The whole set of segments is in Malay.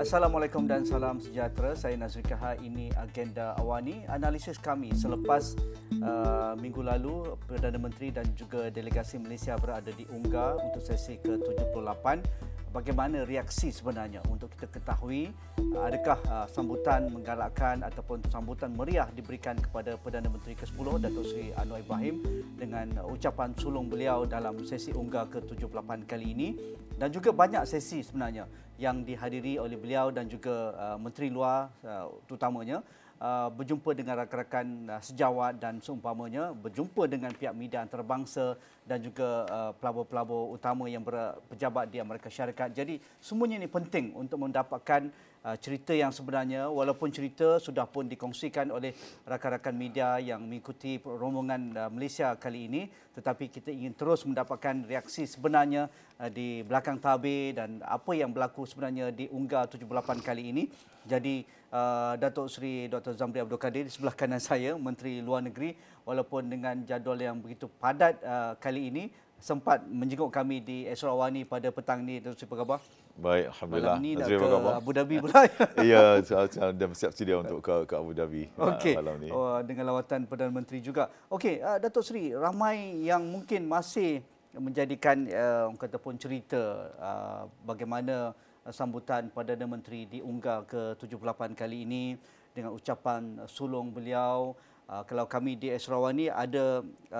Assalamualaikum dan salam sejahtera. Saya Nazri Kaha. Ini Agenda Awani. Analisis kami selepas minggu lalu Perdana Menteri dan juga delegasi Malaysia berada di UNGA untuk sesi ke-78. Bagaimana reaksi sebenarnya untuk kita ketahui adakah sambutan menggalakkan ataupun sambutan meriah diberikan kepada Perdana Menteri ke-10 Datuk Seri Anwar Ibrahim dengan ucapan sulung beliau dalam sesi UNGA ke-78 kali ini, dan juga banyak sesi sebenarnya yang dihadiri oleh beliau dan juga Menteri Luar terutamanya berjumpa dengan rakan-rakan sejawat dan seumpamanya, berjumpa dengan pihak media antarabangsa dan juga pelabur-pelabur utama yang berpejabat di Amerika Syarikat. Jadi semuanya ini penting untuk mendapatkan cerita yang sebenarnya, walaupun cerita sudah pun dikongsikan oleh rakan-rakan media yang mengikuti rombongan Malaysia kali ini, tetapi kita ingin terus mendapatkan reaksi sebenarnya di belakang tabir dan apa yang berlaku sebenarnya di UNGA 78 kali ini. Jadi Datuk Seri Dr. Zamri Abdul Kadir di sebelah kanan saya, Menteri Luar Negeri, walaupun dengan jadual yang begitu padat kali ini, sempat menjenguk kami di Esra Awani pada petang ini. Datuk Seri, apa khabar? Baik, alhamdulillah. Malam ni nak ke Abu Dhabi pula. Ya, saya dah siap sedia untuk ke Abu Dhabi malam ni. Dengan lawatan Perdana Menteri juga. Okey, Datuk Seri, ramai yang mungkin masih menjadikan orang kata pun cerita bagaimana sambutan Perdana Menteri di UNGA ke-78 kali ini dengan ucapan sulung beliau. Kalau kami di Esrawani ada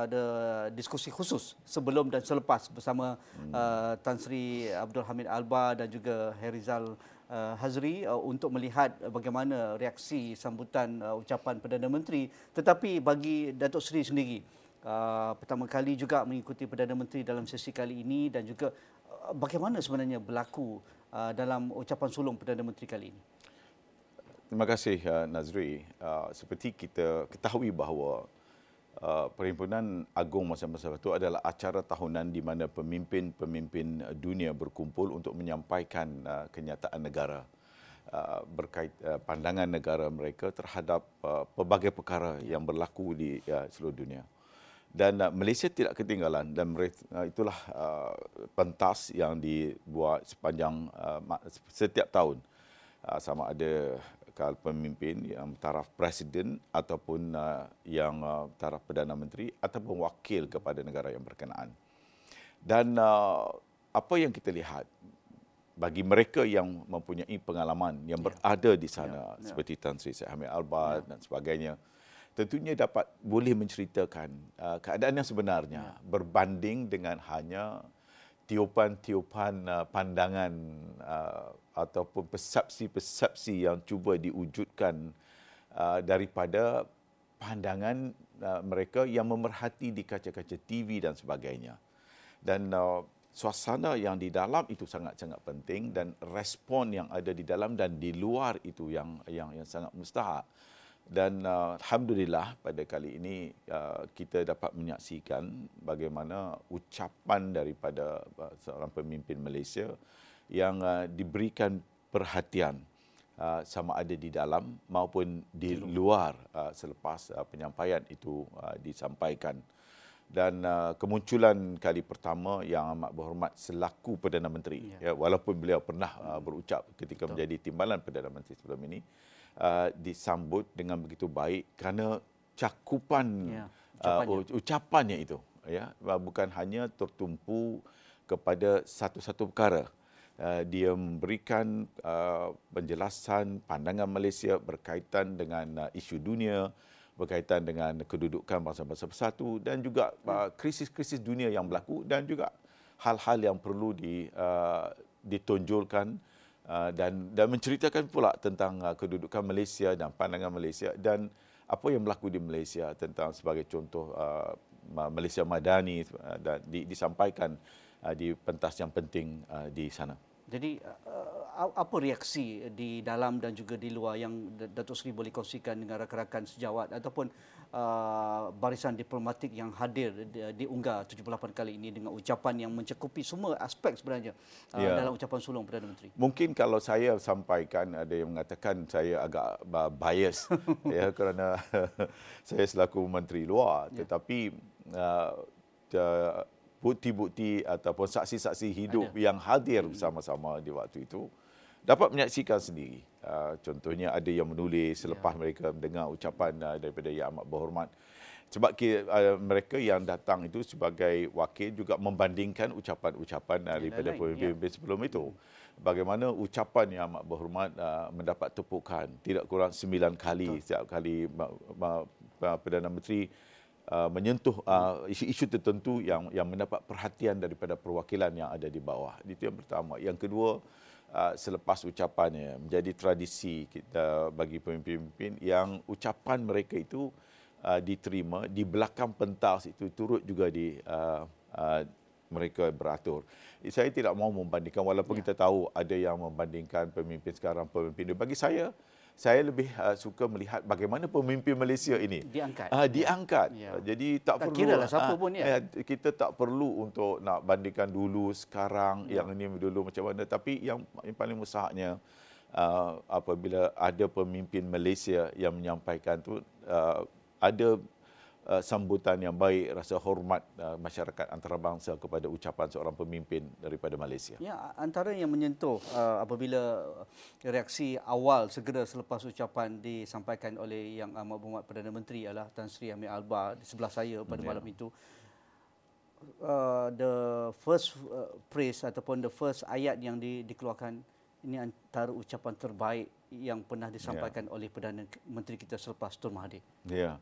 diskusi khusus sebelum dan selepas bersama Tan Sri Abdul Hamid Alba dan juga Herizal Hazri untuk melihat bagaimana reaksi sambutan ucapan Perdana Menteri. Tetapi bagi Datuk Seri sendiri, pertama kali juga mengikuti Perdana Menteri dalam sesi kali ini, dan juga bagaimana sebenarnya berlaku dalam ucapan sulung Perdana Menteri kali ini. Terima kasih Nazri. Seperti kita ketahui bahawa Perhimpunan Agung Masa-Masa itu adalah acara tahunan di mana pemimpin-pemimpin dunia berkumpul untuk menyampaikan kenyataan negara berkait pandangan negara mereka terhadap pelbagai perkara yang berlaku di seluruh dunia. Dan Malaysia tidak ketinggalan, dan itulah pentas yang dibuat sepanjang setiap tahun, sama ada kalau pemimpin yang taraf presiden ataupun yang taraf Perdana Menteri ataupun wakil kepada negara yang berkenaan. Dan apa yang kita lihat bagi mereka yang mempunyai pengalaman yang berada di sana, seperti Tan Sri Hamid Alba dan sebagainya, tentunya boleh menceritakan keadaan yang sebenarnya berbanding dengan hanya tiupan-tiupan pandangan ataupun persepsi-persepsi yang cuba diwujudkan daripada pandangan mereka yang memerhati di kaca-kaca TV dan sebagainya. Dan suasana yang di dalam itu sangat-sangat penting, dan respon yang ada di dalam dan di luar itu yang sangat mustahak. Dan alhamdulillah pada kali ini kita dapat menyaksikan bagaimana ucapan daripada seorang pemimpin Malaysia yang diberikan perhatian sama ada di dalam maupun di luar selepas penyampaian itu disampaikan. Dan kemunculan kali pertama yang amat berhormat selaku Perdana Menteri, walaupun beliau pernah berucap ketika menjadi timbalan Perdana Menteri sebelum ini, disambut dengan begitu baik kerana cakupan ucapannya itu, bukan hanya tertumpu kepada satu-satu perkara. Dia memberikan penjelasan pandangan Malaysia berkaitan dengan isu dunia, berkaitan dengan kedudukan bangsa-bangsa bersatu, dan juga krisis-krisis dunia yang berlaku, dan juga hal-hal yang perlu ditonjolkan dan menceritakan pula tentang kedudukan Malaysia dan pandangan Malaysia dan apa yang berlaku di Malaysia, tentang sebagai contoh Malaysia Madani, dan disampaikan di pentas yang penting di sana. Jadi apa reaksi di dalam dan juga di luar yang Datuk Seri boleh kongsikan dengan rakan-rakan sejawat ataupun barisan diplomatik yang hadir di UNGA 78 kali ini dengan ucapan yang mencakupi semua aspek sebenarnya dalam ucapan sulung Perdana Menteri? Mungkin kalau saya sampaikan, ada yang mengatakan saya agak bias kerana saya selaku Menteri Luar, tetapi bukti-bukti ataupun saksi-saksi hidup yang hadir bersama-sama di waktu itu dapat menyaksikan sendiri. Contohnya ada yang menulis selepas mereka mendengar ucapan daripada Yang Amat Berhormat. Sebab mereka yang datang itu sebagai wakil juga membandingkan ucapan-ucapan daripada pemimpin sebelum itu. Bagaimana ucapan Yang Amat Berhormat mendapat tepukan tidak kurang 9 kali setiap kali Perdana Menteri menyentuh isu-isu tertentu yang mendapat perhatian daripada perwakilan yang ada di bawah. Itu yang pertama. Yang kedua, selepas ucapannya menjadi tradisi kita bagi pemimpin-pemimpin yang ucapan mereka itu diterima di belakang pentas itu turut juga mereka beratur. Saya tidak mahu membandingkan walaupun kita tahu ada yang membandingkan pemimpin sekarang pemimpin dia. Bagi saya lebih suka melihat bagaimana pemimpin Malaysia ini diangkat. Jadi tak perlu kira lah siapa pun kita tak perlu untuk nak bandingkan dulu sekarang yang ini dulu macam mana, tapi yang paling mustahaknya apabila ada pemimpin Malaysia yang menyampaikan tu ada sambutan yang baik, rasa hormat masyarakat antarabangsa kepada ucapan seorang pemimpin daripada Malaysia. Ya, antara yang menyentuh apabila reaksi awal segera selepas ucapan disampaikan oleh Yang Amat Berhormat Perdana Menteri ialah Tan Sri Hamid Albar di sebelah saya pada malam itu. The first phrase ataupun the first ayat yang dikeluarkan, ini antara ucapan terbaik yang pernah disampaikan oleh Perdana Menteri kita selepas Tun Mahathir. Ya,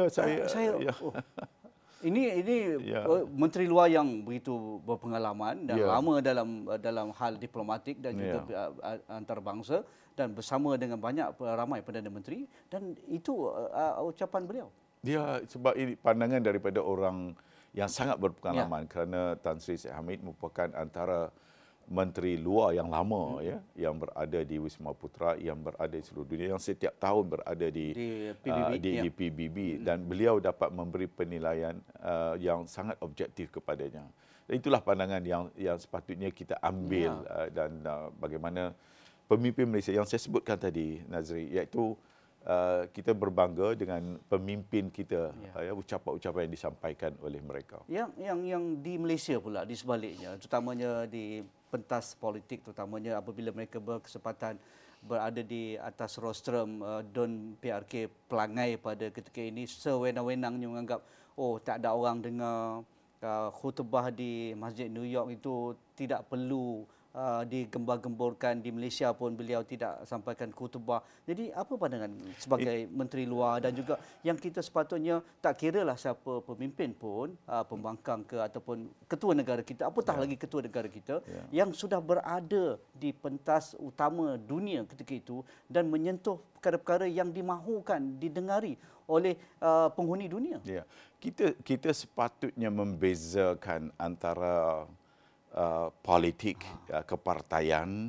ini menteri luar yang begitu berpengalaman dan lama dalam hal diplomatik dan juga antarabangsa dan bersama dengan ramai Perdana Menteri, dan itu ucapan beliau. Ya, sebab ini pandangan daripada orang yang sangat berpengalaman kerana Tan Sri Hamid merupakan antara menteri luar yang lama yang berada di Wisma Putra, yang berada di seluruh dunia, yang setiap tahun berada di PBB dan beliau dapat memberi penilaian yang sangat objektif kepadanya. Dan itulah pandangan yang sepatutnya kita ambil dan bagaimana pemimpin Malaysia yang saya sebutkan tadi, Nazri, iaitu kita berbangga dengan pemimpin kita, ucapan-ucapan yang disampaikan oleh mereka. Yang di Malaysia pula di sebaliknya, terutamanya di pentas politik, terutamanya apabila mereka berkesempatan berada di atas rostrum Don PRK pelangai pada ketika ini, sewenang-wenangnya menganggap tak ada orang dengar khutbah di Masjid New York itu tidak perlu digembar-gemborkan, di Malaysia pun beliau tidak sampaikan khutbah. Jadi apa pandangan sebagai menteri luar dan juga yang kita sepatutnya tak kiralah siapa pemimpin pun, pembangkang ke ataupun ketua negara kita, apatah lagi ketua negara kita yang sudah berada di pentas utama dunia ketika itu dan menyentuh perkara-perkara yang dimahukan, didengari oleh penghuni dunia. Ya. Kita sepatutnya membezakan antara politik kepartaian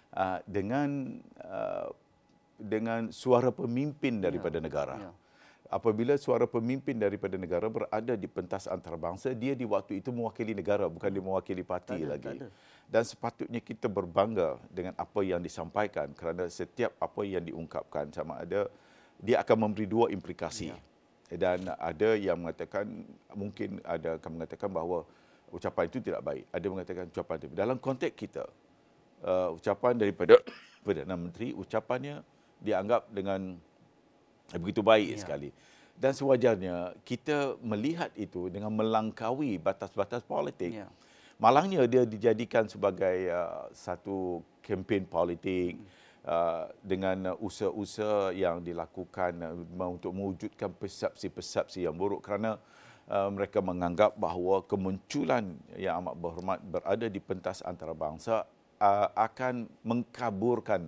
dengan suara pemimpin daripada negara. Apabila suara pemimpin daripada negara berada di pentas antarabangsa, dia di waktu itu mewakili negara, bukan dia mewakili parti lagi. Dan sepatutnya kita berbangga dengan apa yang disampaikan kerana setiap apa yang diungkapkan sama ada dia akan memberi dua implikasi. Dan ada yang mengatakan, mungkin ada akan mengatakan bahawa ucapan itu tidak baik. Ada mengatakan ucapan itu. Dalam konteks kita, ucapan daripada Perdana Menteri, ucapannya dianggap dengan begitu baik sekali. Dan sewajarnya kita melihat itu dengan melangkaui batas-batas politik. Malangnya dia dijadikan sebagai satu kempen politik dengan usaha-usaha yang dilakukan untuk mewujudkan persepsi-persepsi yang buruk kerana mereka menganggap bahawa kemunculan Yang Amat Berhormat berada di pentas antarabangsa akan mengkaburkan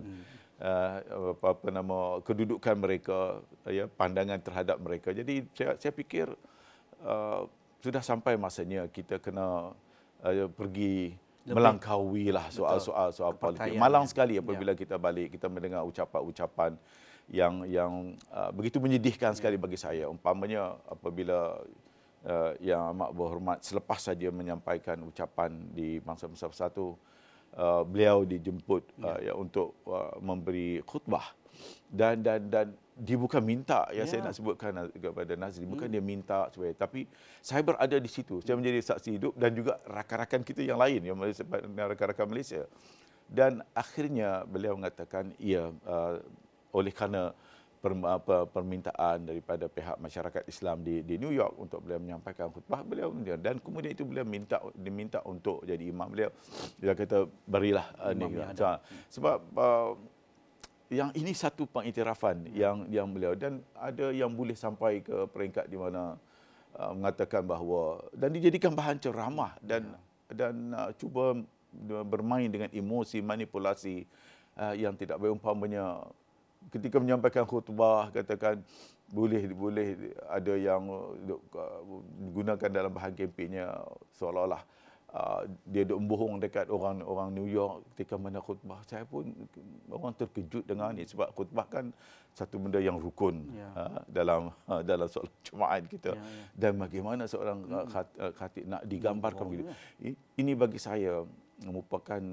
kedudukan mereka, pandangan terhadap mereka. Jadi saya fikir sudah sampai masanya kita kena pergi melangkauilah soal politik. Malang sekali apabila kita balik, kita mendengar ucapan-ucapan yang begitu menyedihkan sekali bagi saya. Umpamanya apabila Yang Amat Berhormat selepas saja menyampaikan ucapan di Mangsa Bersatu, beliau dijemput untuk memberi khutbah dan dia bukan minta, saya nak sebutkan kepada Nazri, bukan dia minta supaya, tapi saya berada di situ, saya menjadi saksi hidup dan juga rakan-rakan kita yang lain, yang rakan-rakan Malaysia. Dan akhirnya beliau mengatakan oleh kerana permintaan daripada pihak masyarakat Islam di New York untuk beliau menyampaikan khutbah, beliau dan kemudian itu beliau diminta untuk jadi imam. Dia kata berilah ni sebab yang ini satu pengiktirafan yang beliau, dan ada yang boleh sampai ke peringkat di mana mengatakan bahawa dan dijadikan bahan ceramah dan cuba bermain dengan emosi, manipulasi yang tidak baik. Umpamanya ketika menyampaikan khutbah, katakan boleh ada yang digunakan dalam bahan kempennya seolah-olah dia duk membohong dekat orang New York ketika mana khutbah. Saya pun orang terkejut dengan ini, sebab khutbah kan satu benda yang rukun dalam solat Jumaat kita. Dan bagaimana seorang khatib nak digambarkan begitu. Ini bagi saya merupakan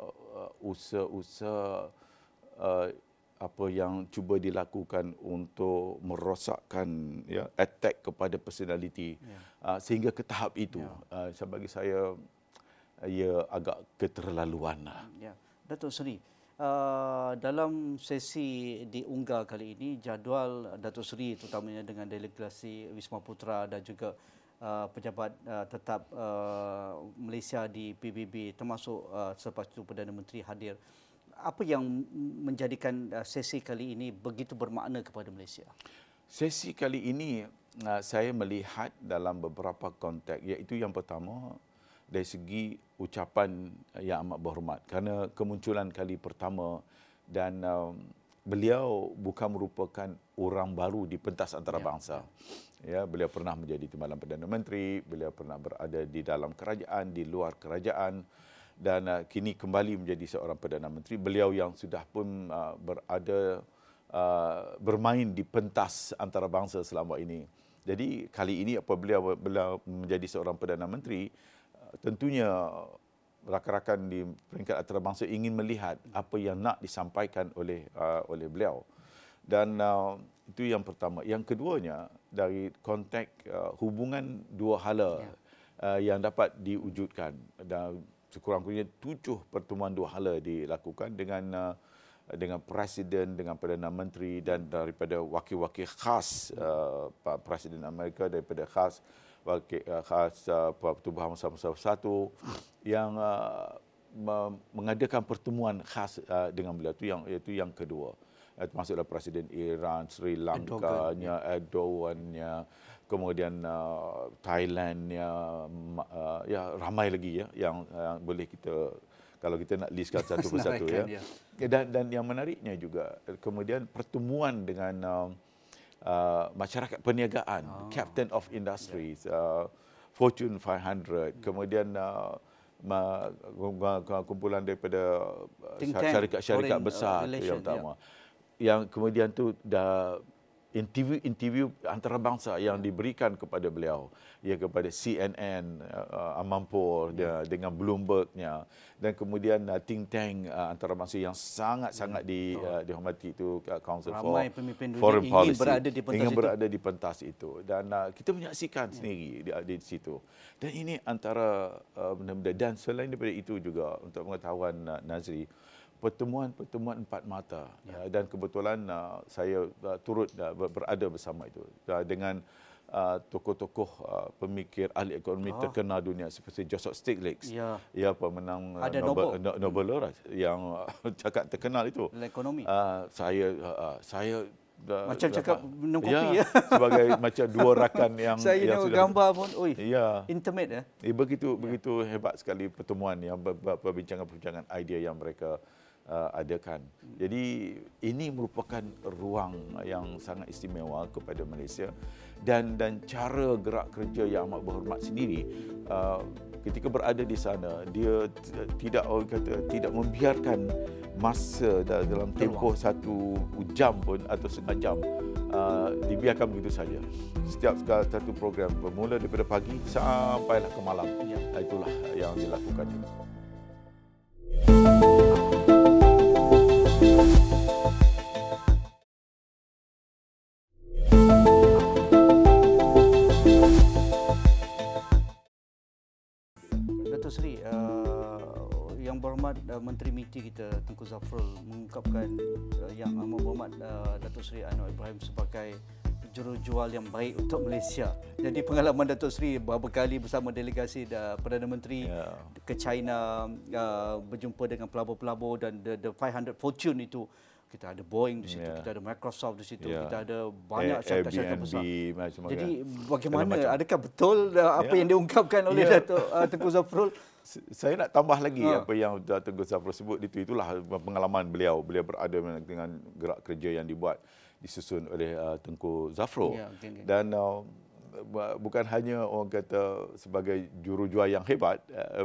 usaha apa yang cuba dilakukan untuk merosakkan attack kepada personality sehingga ke tahap itu. Bagi saya ia agak keterlaluan. Datuk Seri, dalam sesi di Unggar kali ini, jadual Datuk Seri terutamanya dengan delegasi Wisma Putra dan juga pejabat tetap Malaysia di PBB, termasuk selepas itu Perdana Menteri hadir. Apa yang menjadikan sesi kali ini begitu bermakna kepada Malaysia? Sesi kali ini saya melihat dalam beberapa konteks, iaitu yang pertama dari segi ucapan yang amat berhormat, kerana kemunculan kali pertama dan beliau bukan merupakan orang baru di pentas antarabangsa. Beliau pernah menjadi timbalan Perdana Menteri, beliau pernah berada di dalam kerajaan, di luar kerajaan, dan kini kembali menjadi seorang Perdana Menteri. Beliau yang sudah pun bermain di pentas antarabangsa selama ini. Jadi kali ini apabila beliau menjadi seorang Perdana Menteri, tentunya rakan-rakan di peringkat antarabangsa ingin melihat apa yang nak disampaikan oleh beliau. Dan itu yang pertama. Yang keduanya, dari konteks hubungan dua hala yang dapat diwujudkan. Dan sekurang-kurangnya 7 pertemuan dua hala dilakukan dengan Presiden, dengan Perdana Menteri dan daripada wakil-wakil khas Presiden Amerika, daripada khas Pertubuhan Bersama-sama Bersatu yang mengadakan pertemuan khas dengan beliau. Itu yang kedua. Termasuklah Presiden Iran, Sri Lanka-nya, Erdogan-nya, kemudian Thailand-nya, ramai lagi yang boleh kita, kalau kita nak listkan satu persatu Dan yang menariknya juga kemudian pertemuan dengan masyarakat perniagaan, Captain of Industries, Fortune 500, kemudian kumpulan daripada syarikat besar yang utama. Yang kemudian tu dah interview antarabangsa yang diberikan kepada beliau, kepada CNN, Amampur, dengan Bloomberg-nya, dan kemudian think tank antarabangsa yang sangat-sangat dihormati itu, Council for Foreign Policy, ingin berada di pentas itu. Dan kita menyaksikan sendiri di situ. Dan ini antara benda-benda. Dan selain daripada itu juga, untuk pengetahuan Nazri, pertemuan empat mata, dan kebetulan saya turut berada bersama itu dengan tokoh-tokoh pemikir ahli ekonomi terkenal dunia seperti Joseph Stiglitz, pemenang Nobel Laureate yang cakap terkenal itu. Ekonomi. Saya macam cakap minum kopi sebagai macam dua rakan yang saya yang tengok gambar pun intimate begitu hebat sekali pertemuan yang perbincangan-perbincangan idea yang mereka adakan. Jadi ini merupakan ruang yang sangat istimewa kepada Malaysia, dan cara gerak kerja yang amat berhormat sendiri. Ketika berada di sana, dia tidak membiarkan masa dalam tempoh 1 jam pun atau setengah jam dibiarkan begitu saja. Setiap satu program bermula daripada pagi sampailah ke malam. Itulah yang dilakukan. Datuk Seri, Yang Berhormat Menteri MITI kita Tengku Zafrul mengungkapkan Yang Amat Berhormat Datuk Seri Anwar Ibrahim sebagai jurujual yang baik untuk Malaysia. Jadi pengalaman Datuk Seri beberapa kali bersama delegasi Perdana Menteri ke China, berjumpa dengan pelabur-pelabur dan the 500 Fortune itu. Kita ada Boeing di situ, kita ada Microsoft di situ, kita ada banyak syarikat-syarikat besar. Jadi bagaimana, adakah betul apa yang diungkapkan oleh Datuk Tengku Zafrul? Saya nak tambah lagi apa yang Tengku Zafrul sebut itulah pengalaman beliau. Beliau berada dengan gerak kerja yang disusun oleh Tengku Zafrul. Dan bukan hanya orang kata sebagai jurujual yang hebat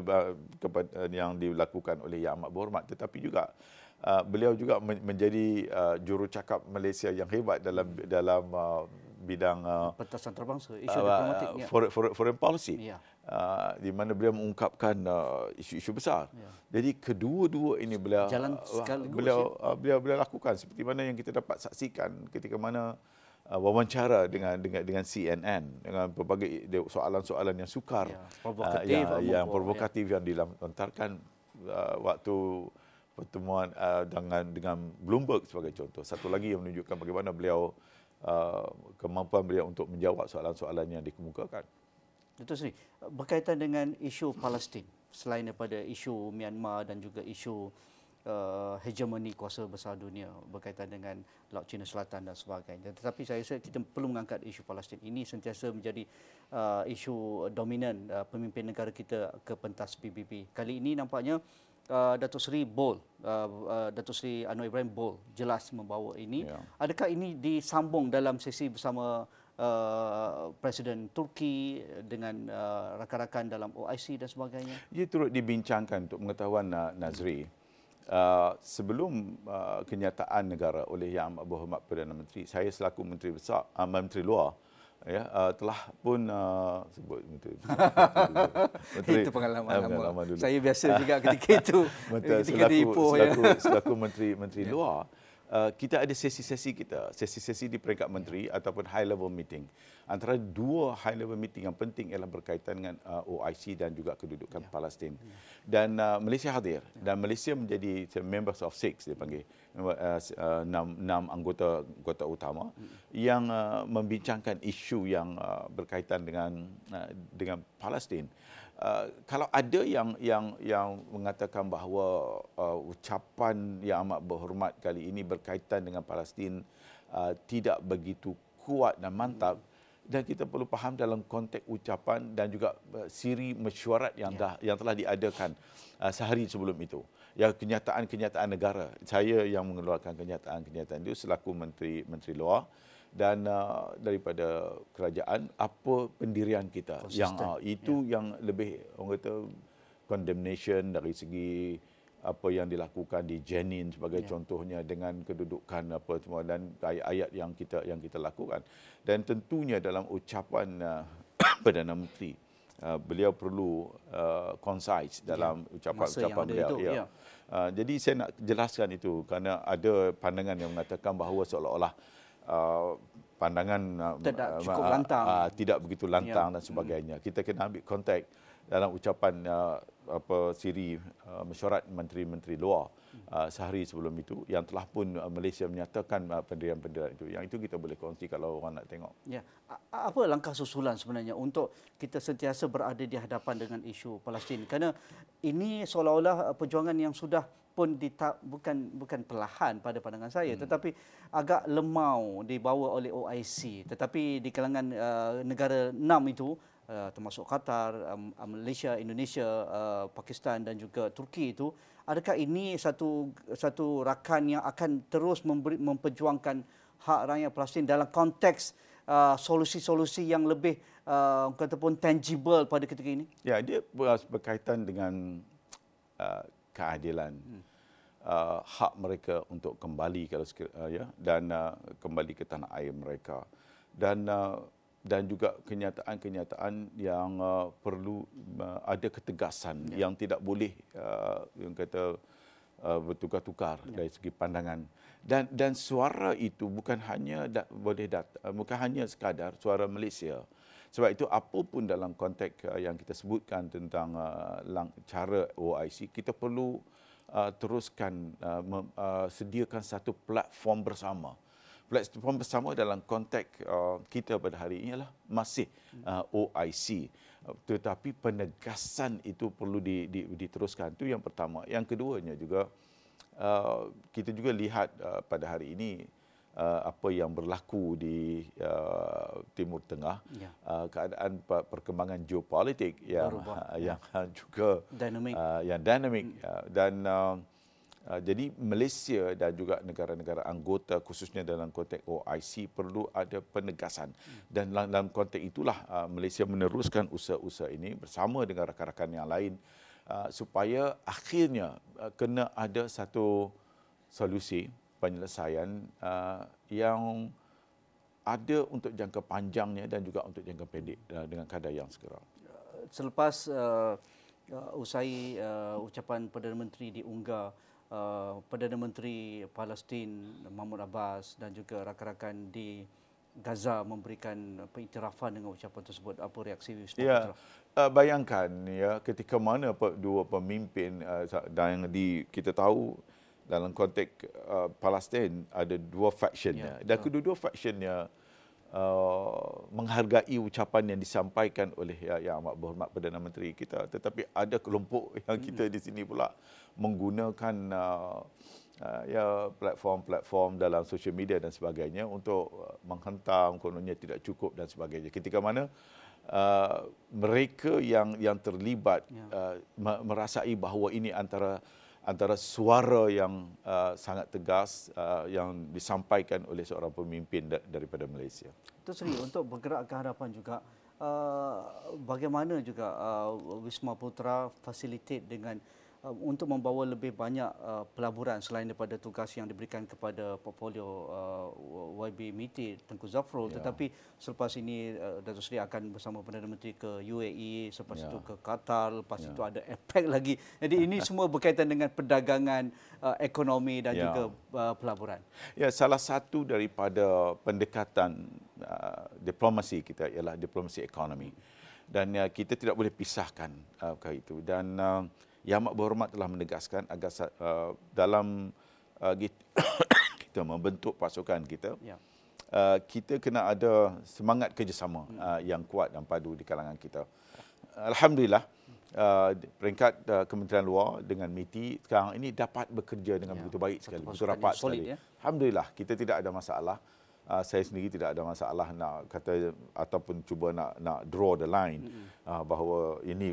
yang dilakukan oleh Yang Amat Berhormat, tetapi juga beliau juga menjadi jurucakap Malaysia yang hebat dalam bidang pentas antarabangsa, isu diplomatik, foreign policy, di mana beliau mengungkapkan isu-isu besar. Jadi kedua-dua ini beliau lakukan seperti mana yang kita dapat saksikan ketika mana wawancara dengan CNN dengan berbagai soalan-soalan yang sukar, yang provokatif yang dilontarkan waktu pertemuan dengan Bloomberg sebagai contoh. Satu lagi yang menunjukkan bagaimana beliau kemampuan beliau untuk menjawab soalan-soalan yang dikemukakan. Datuk Seri, berkaitan dengan isu Palestin, selain daripada isu Myanmar dan juga isu hegemoni kuasa besar dunia berkaitan dengan Laut Cina Selatan dan sebagainya. Tetapi saya rasa kita perlu mengangkat isu Palestin. Ini sentiasa menjadi isu dominan pemimpin negara kita ke pentas PBB. Kali ini nampaknya Datuk Seri bold, Datuk Seri Anwar Ibrahim bold, jelas membawa ini. Adakah ini disambung dalam sesi bersama Presiden Turki dengan rakan-rakan dalam OIC dan sebagainya? Ia turut dibincangkan untuk pengetahuan Nazri. Sebelum kenyataan negara oleh Yang Amat Berhormat Perdana Menteri, saya selaku Menteri Luar telah pun sebut menteri itu pengalaman dulu. Saya biasa juga ketika itu selaku menteri luar. Kita ada sesi-sesi di peringkat menteri ataupun high level meeting. Antara dua high level meeting yang penting ialah berkaitan dengan OIC dan juga kedudukan Palestin. Dan Malaysia hadir dan Malaysia menjadi members of six dipanggil, 6 anggota utama yang membincangkan isu yang berkaitan dengan Palestin. Kalau ada yang mengatakan bahawa ucapan Yang Amat Berhormat kali ini berkaitan dengan Palestin tidak begitu kuat dan mantap, dan kita perlu faham dalam konteks ucapan dan juga siri mesyuarat yang telah diadakan sehari sebelum itu. Ya, kenyataan negara. Saya yang mengeluarkan kenyataan itu selaku menteri luar. Dan daripada kerajaan, apa pendirian kita yang lebih orang kata condemnation dari segi apa yang dilakukan di Jenin sebagai contohnya dengan kedudukan apa semua dan ayat-ayat yang kita lakukan. Dan tentunya dalam ucapan Perdana Menteri, beliau perlu concise dalam ucapan beliau. Jadi saya nak jelaskan itu kerana ada pandangan yang mengatakan bahawa seolah-olah pandangan tidak cukup lantang, tidak begitu lantang dan sebagainya. Kita kena ambil konteks dalam ucapan siri mesyuarat menteri-menteri luar sehari sebelum itu yang telah pun Malaysia menyatakan pendirian-pendirian itu. Yang itu kita boleh kongsi kalau orang nak tengok. Ya. Apa langkah susulan sebenarnya untuk kita sentiasa berada di hadapan dengan isu Palestin? Kerana ini seolah-olah perjuangan yang sudah pun bukan perlahan pada pandangan saya, tetapi agak lemau dibawa oleh OIC. Tetapi di kalangan negara 6 itu, termasuk Qatar, Malaysia, Indonesia, Pakistan dan juga Turki itu, adakah ini satu rakan yang akan terus memperjuangkan hak rakyat Palestin dalam konteks solusi-solusi yang lebih kataupun tangible pada ketika ini? Ya, dia berkaitan dengan keadilan, hak mereka untuk kembali dan kembali ke tanah air mereka, dan juga kenyataan-kenyataan yang perlu ada ketegasan yang tidak boleh yang kata bertukar-tukar dari segi pandangan, dan suara itu bukan hanya sekadar suara Malaysia. Sebab itu apapun dalam konteks yang kita sebutkan tentang cara OIC, kita perlu teruskan sediakan satu platform bersama. Platform bersama dalam konteks kita pada hari ini adalah masih OIC. Tetapi penegasan itu perlu diteruskan. Itu yang pertama. Yang keduanya juga, kita juga lihat pada hari ini apa yang berlaku di Timur Tengah, keadaan perkembangan geopolitik yang juga dinamik dan jadi Malaysia dan juga negara-negara anggota khususnya dalam konteks OIC perlu ada penegasan, dan dalam konteks itulah Malaysia meneruskan usaha-usaha ini bersama dengan rakan-rakan yang lain supaya akhirnya kena ada satu solusi penyelesaian yang ada untuk jangka panjangnya dan juga untuk jangka pendek dengan kadar yang segera. Selepas usai ucapan Perdana Menteri diunggah, Perdana Menteri Palestin Mahmud Abbas dan juga rakan-rakan di Gaza memberikan pengiktirafan dengan ucapan tersebut. Apa reaksi Wisma Putra? Bayangkan ketika mana dua pemimpin dan kita tahu dalam konteks Palestin ada dua faction dan kedua-dua factionnya menghargai ucapan yang disampaikan oleh Yang Amat Berhormat Perdana Menteri kita, tetapi ada kelompok yang kita di sini pula menggunakan platform-platform dalam sosial media dan sebagainya untuk menghentam, kononnya tidak cukup dan sebagainya. Ketika mana mereka yang terlibat merasai bahawa ini antara suara yang sangat tegas yang disampaikan oleh seorang pemimpin daripada Malaysia. Itu Sri, untuk bergerak ke hadapan juga, bagaimana juga Wisma Putra facilitate dengan untuk membawa lebih banyak pelaburan selain daripada tugas yang diberikan kepada portfolio YB MITI Tengku Zafrul, tetapi selepas ini Datuk Seri akan bersama Perdana Menteri ke UAE, selepas itu ke Qatar, lepas itu ada APEC lagi. Jadi ini semua berkaitan dengan perdagangan, ekonomi dan juga pelaburan. Ya, salah satu daripada pendekatan diplomasi kita ialah diplomasi ekonomi, dan kita tidak boleh pisahkan itu. Dan Yang Amat Berhormat telah menegaskan agar dalam kita membentuk pasukan kita, kita kena ada semangat kerjasama yang kuat dan padu di kalangan kita. Alhamdulillah, peringkat Kementerian Luar dengan MITI sekarang ini dapat bekerja dengan begitu baik sekali, begitu rapat sekali. Alhamdulillah, kita tidak ada masalah. Saya sendiri tidak ada masalah nak kata ataupun cuba nak draw the line bahawa ini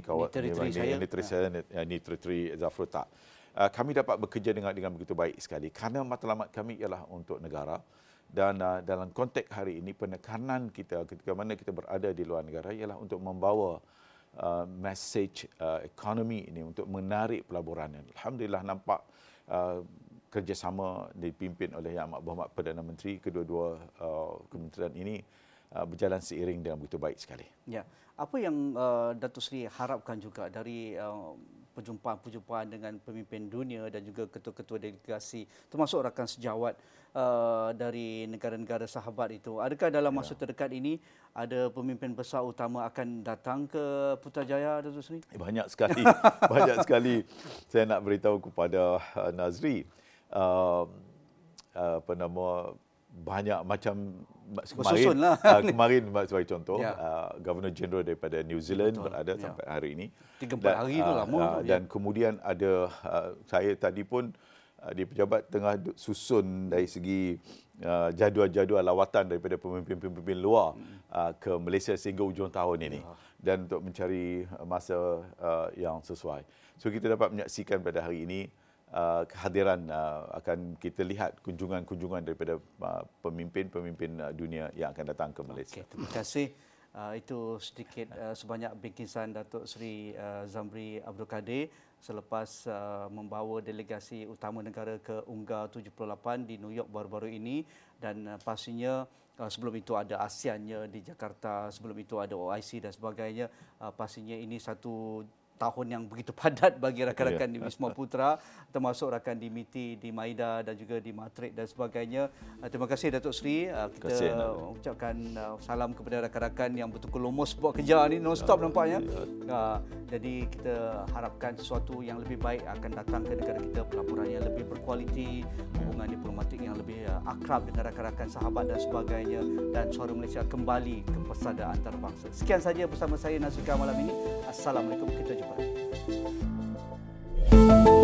teritori Zafrul, tak. Kami dapat bekerja dengan begitu baik sekali kerana matlamat kami ialah untuk negara, dan dalam konteks hari ini penekanan kita ketika mana kita berada di luar negara ialah untuk membawa message ekonomi ini untuk menarik pelaburan. Alhamdulillah nampak kerjasama dipimpin oleh Yang Amat Berhormat Perdana Menteri, kedua-dua kementerian ini berjalan seiring dengan begitu baik sekali. Ya, apa yang Datuk Seri harapkan juga dari perjumpaan-perjumpaan dengan pemimpin dunia dan juga ketua-ketua delegasi, termasuk rakan sejawat dari negara-negara sahabat itu? Adakah dalam masa terdekat ini ada pemimpin besar utama akan datang ke Putrajaya, Datuk Seri? Banyak sekali, banyak sekali. Saya nak beritahu kepada Nazri, banyak macam kemarin sebagai contoh, Governor General daripada New Zealand berada sampai hari ini. 3-4 hari itu lama. Dan kemudian ada saya tadi pun di pejabat tengah susun dari segi jadual-jadual lawatan daripada pemimpin-pemimpin luar ke Malaysia sehingga hujung tahun ini, dan untuk mencari masa yang sesuai. So kita dapat menyaksikan pada hari ini kehadiran akan kita lihat kunjungan-kunjungan daripada pemimpin-pemimpin dunia yang akan datang ke Malaysia. Terima kasih. Itu sedikit sebanyak bingkisan Datuk Seri Zamri Abdul Kadir selepas membawa delegasi utama negara ke UNGA 78 di New York baru-baru ini, dan pastinya sebelum itu ada ASEAN di Jakarta, sebelum itu ada OIC dan sebagainya. Pastinya ini satu tahun yang begitu padat bagi rakan-rakan di Wisma Putra, termasuk rakan di MITI, di Maida dan juga di Matrix dan sebagainya. Terima kasih Datuk Seri. Kita ucapkan salam kepada rakan-rakan yang betul-betul lomus buat kerja ni non-stop nampaknya. Jadi kita harapkan sesuatu yang lebih baik akan datang ke negara kita, pelaburan yang lebih berkualiti, hubungan diplomatik yang lebih akrab dengan rakan-rakan sahabat dan sebagainya, dan suara Malaysia kembali ke persada antarabangsa. Sekian saja bersama saya Nazrika malam ini. Assalamualaikum, kita jumpa.